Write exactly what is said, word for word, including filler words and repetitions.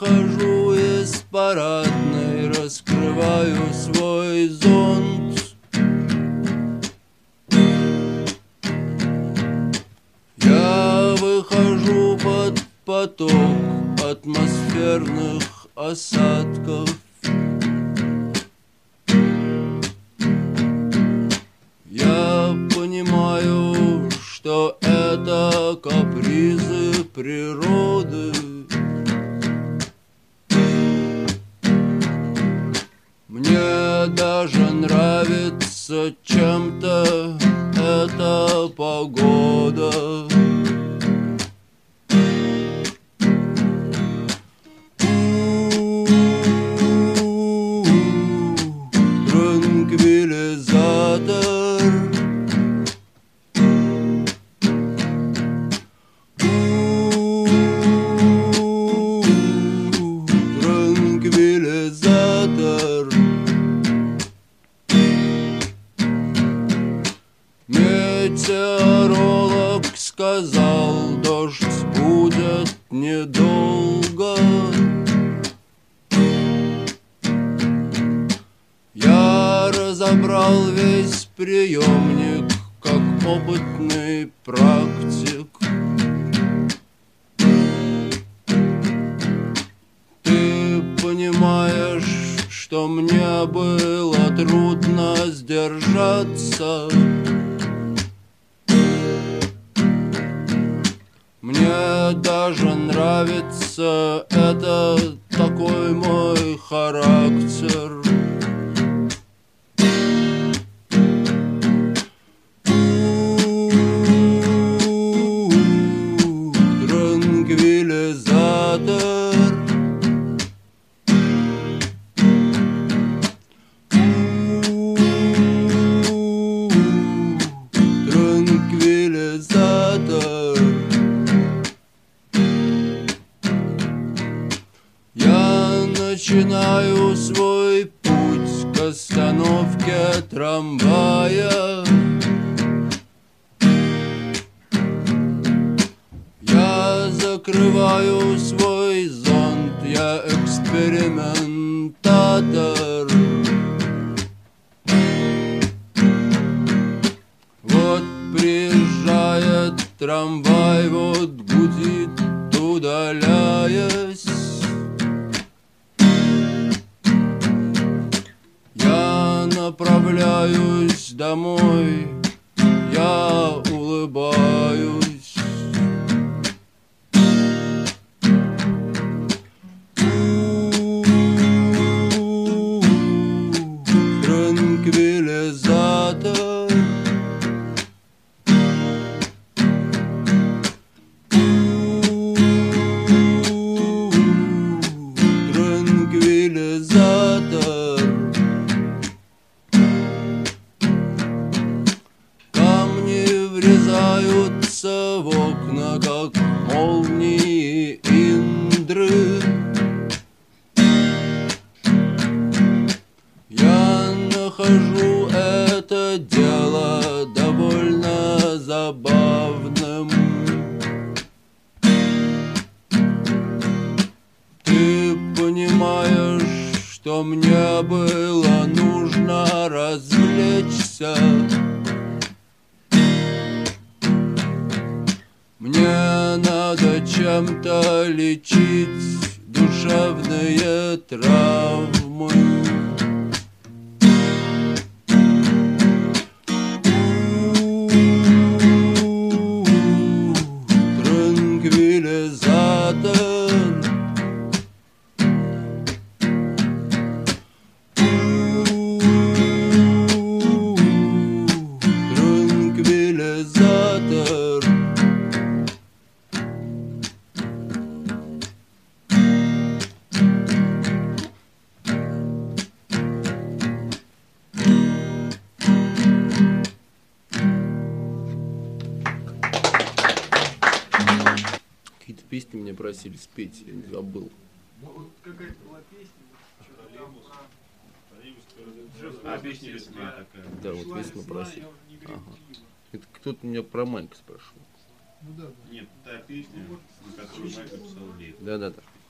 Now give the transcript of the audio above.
выхожу из парадной, раскрываю свой зонт. Я выхожу под поток атмосферных осадков. Я понимаю, что это капризы природы. Мне даже нравится чем-то эта погода. Метеоролог сказал, дождь будет недолго. Я разобрал весь приемник, как опытный практик. Ты понимаешь, что мне было трудно сдержаться. Мне даже нравится, это такой мой характер. Транквилизатор. Транквилизатор. Я начинаю свой путь к остановке трамвая. Я закрываю свой зонт, я экспериментатор. Вот приезжает трамвай, вот гудит, удаляясь. Я направляюсь домой, я улыбаюсь. Транквилизатор. Транквилизатор. Камни врезаются в окна, как молнии Индры. Я нахожу это дело довольно забавным. Ты понимаешь, что мне было нужно развлечься. Мне надо чем-то лечить душевные травмы. Транквилизатор. Транквилизатор. Какие-то песни меня просили спеть, я не забыл. Ну вот какая-то была песня, что-то там про... А, песня весна такая. Да, вот песню просили. Ага. Это кто-то меня про Майка спрашивал. Ну да, да. Нет, та песня, на которую Майк написал лет. Да-да-да.